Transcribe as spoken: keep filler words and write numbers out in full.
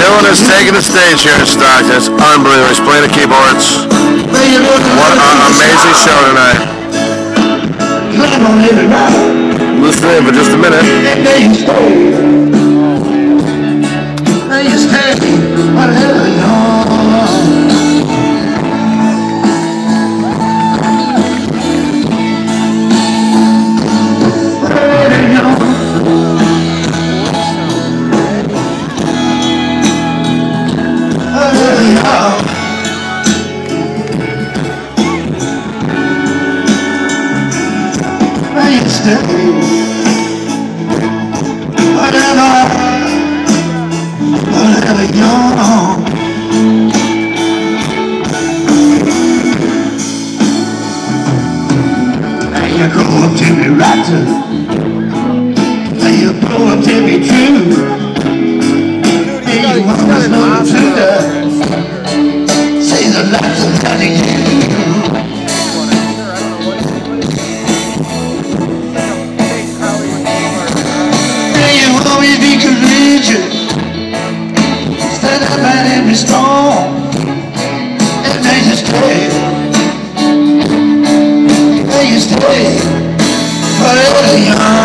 Dylan is taking the stage here in Stockton. It's unbelievable. He's playing the keyboards. What an amazing show tonight. Listen in for just a minute. Whatever, whatever you're on. And you grow up to be right, and you grow up to be true, and you always know the truth. Say the lights are telling you. Always be courageous, stand up and be strong, and they just stay, they just stay forever young.